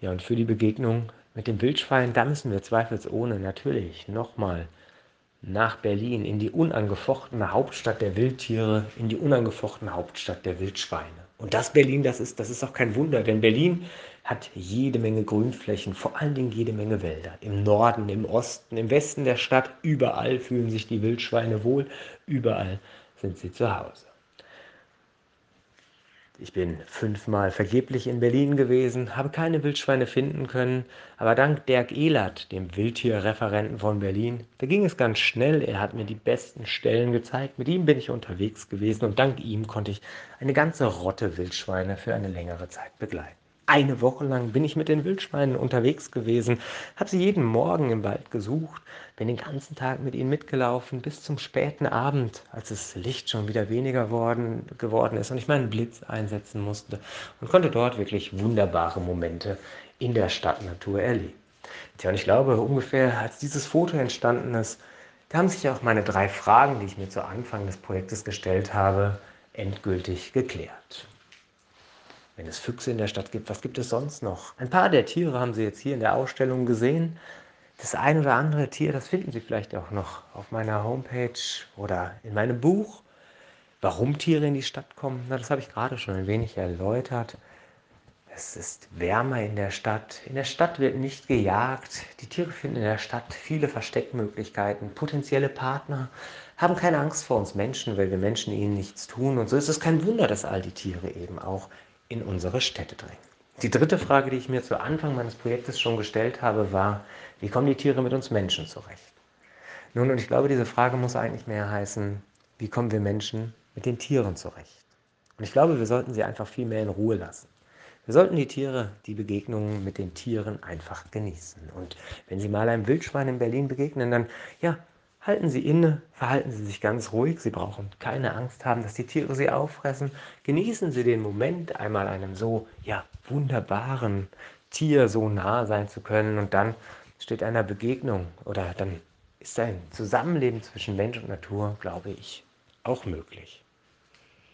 Ja, und für die Begegnung mit dem Wildschwein, da müssen wir zweifelsohne natürlich nochmal nach Berlin, in die unangefochtene Hauptstadt der Wildtiere, in die unangefochtene Hauptstadt der Wildschweine. Und das Berlin, das ist auch kein Wunder, denn Berlin hat jede Menge Grünflächen, vor allen Dingen jede Menge Wälder. Im Norden, im Osten, im Westen der Stadt, überall fühlen sich die Wildschweine wohl, überall sind sie zu Hause. Ich bin 5-mal vergeblich in Berlin gewesen, habe keine Wildschweine finden können, aber dank Dirk Ehlert, dem Wildtierreferenten von Berlin, da ging es ganz schnell. Er hat mir die besten Stellen gezeigt. Mit ihm bin ich unterwegs gewesen und dank ihm konnte ich eine ganze Rotte Wildschweine für eine längere Zeit begleiten. Eine Woche lang bin ich mit den Wildschweinen unterwegs gewesen, habe sie jeden Morgen im Wald gesucht, bin den ganzen Tag mit ihnen mitgelaufen bis zum späten Abend, als das Licht schon wieder weniger geworden ist und ich meinen Blitz einsetzen musste und konnte dort wirklich wunderbare Momente in der Stadtnatur erleben. Tja, und ich glaube, ungefähr als dieses Foto entstanden ist, da haben sich auch meine 3 Fragen, die ich mir zu Anfang des Projektes gestellt habe, endgültig geklärt. Wenn es Füchse in der Stadt gibt, was gibt es sonst noch? Ein paar der Tiere haben Sie jetzt hier in der Ausstellung gesehen. Das ein oder andere Tier, das finden Sie vielleicht auch noch auf meiner Homepage oder in meinem Buch. Warum Tiere in die Stadt kommen, na, das habe ich gerade schon ein wenig erläutert. Es ist wärmer in der Stadt. In der Stadt wird nicht gejagt. Die Tiere finden in der Stadt viele Versteckmöglichkeiten. Potenzielle Partner haben keine Angst vor uns Menschen, weil wir Menschen ihnen nichts tun. Und so ist es kein Wunder, dass all die Tiere eben auch in unsere Städte drängen. Die dritte Frage, die ich mir zu Anfang meines Projektes schon gestellt habe, war, wie kommen die Tiere mit uns Menschen zurecht? Nun, und ich glaube, diese Frage muss eigentlich mehr heißen, wie kommen wir Menschen mit den Tieren zurecht? Und ich glaube, wir sollten sie einfach viel mehr in Ruhe lassen. Wir sollten die Tiere, die Begegnungen mit den Tieren einfach genießen. Und wenn Sie mal einem Wildschwein in Berlin begegnen, dann ja, halten Sie inne, verhalten Sie sich ganz ruhig. Sie brauchen keine Angst haben, dass die Tiere Sie auffressen. Genießen Sie den Moment, einmal einem so ja, wunderbaren Tier so nah sein zu können. Und dann steht einer Begegnung oder dann ist ein Zusammenleben zwischen Mensch und Natur, glaube ich, auch möglich.